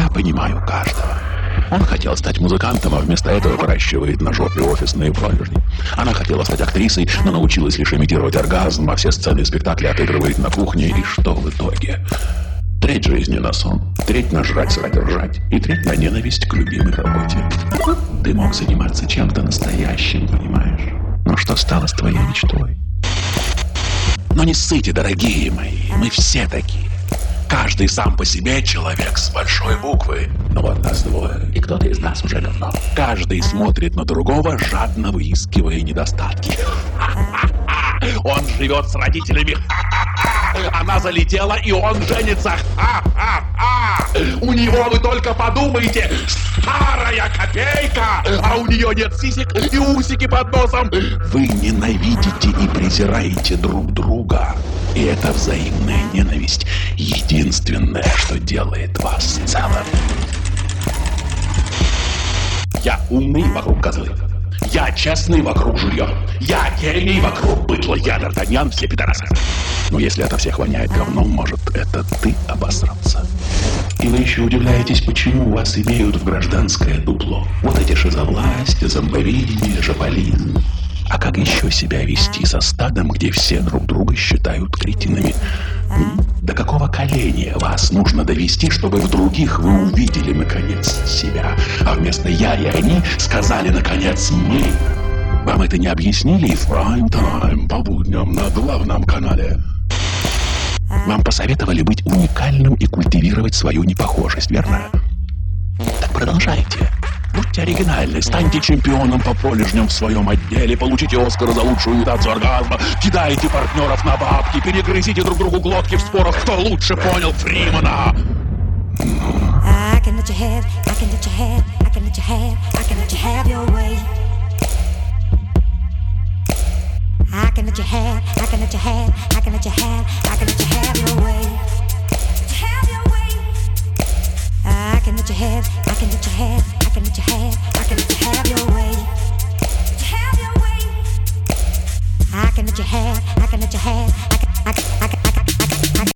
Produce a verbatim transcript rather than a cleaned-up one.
понимаю каждого. Он хотел стать музыкантом, а вместо этого выращивает на жопе офисные пролежни. Она хотела стать актрисой, но научилась лишь имитировать оргазм, а все сцены и спектакли отыгрывает на кухне. И что в итоге? Треть жизни на сон, треть на жрать, срать, ржать, и треть на ненависть к любимой работе. Ты мог заниматься чем-то настоящим, понимаешь? Но что стало с твоей мечтой? Но не ссыте, дорогие мои, мы все такие. Каждый сам по себе человек с большой буквы. Но вот нас двое, и кто-то из нас уже говно. Каждый смотрит на другого, жадно выискивая недостатки. Он живет с родителями. Она залетела, и он женится. У него, вы только подумайте, старая копейка, а у нее нет сисек и усики под носом. Вы ненавидите и презираете друг друга. И эта взаимная ненависть единственное, что делает вас целым. Я умный, вокруг козлы. Я честный, вокруг жулье. Я гений, вокруг быдло. Я Д'Артаньян, все пидорасы. Но если это всех воняет говном, может, это ты обосраться. И вы еще удивляетесь, почему вас имеют в гражданское дупло. Вот эти шизовласти, зомбовидение, жополизм. А как еще себя вести со стадом, где все друг друга считают кретинами? До какого коления вас нужно довести, чтобы в других вы увидели, наконец, себя? А вместо «я» и «они» сказали, наконец, «мы». Вам это не объяснили и в прайм-тайм по будням на главном канале? Вам посоветовали быть уникальным и культивировать свою непохожесть, верно? Так продолжайте. Будьте оригинальны, станьте чемпионом по пролежням в своем отделе, получите Оскара за лучшую имитацию оргазма, кидайте партнеров на бабки, перегрызите друг другу глотки в спорах, кто лучше понял Фримана.